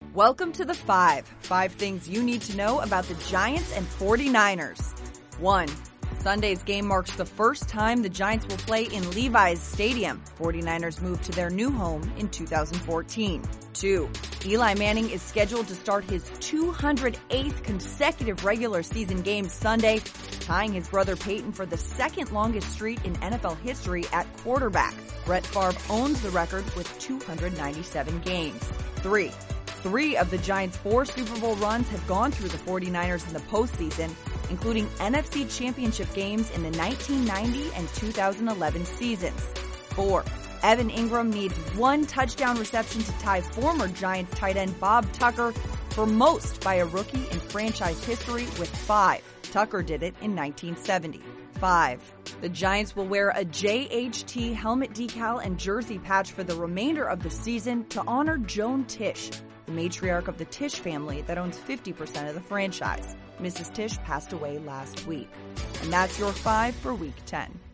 Welcome to the Five things you need to know about the Giants and 49ers. 1. Sunday's game marks the first time the Giants will play in Levi's Stadium. 49ers moved to their new home in 2014. 2. Eli Manning is scheduled to start his 208th consecutive regular season game Sunday, tying his brother Peyton for the second longest streak in NFL history at quarterback. Brett Favre owns the record with 297 games. 3. 3 of the Giants' 4 Super Bowl runs have gone through the 49ers in the postseason, including NFC Championship games in the 1990 and 2011 seasons. 4. Evan Ingram needs 1 touchdown reception to tie former Giants tight end Bob Tucker for most by a rookie in franchise history with 5. Tucker did it in 1970. 5. The Giants will wear a JHT helmet decal and jersey patch for the remainder of the season to honor Joan Tisch, the matriarch of the Tisch family that owns 50% of the franchise. Mrs. Tisch passed away last week. And that's your 5 for Week 10.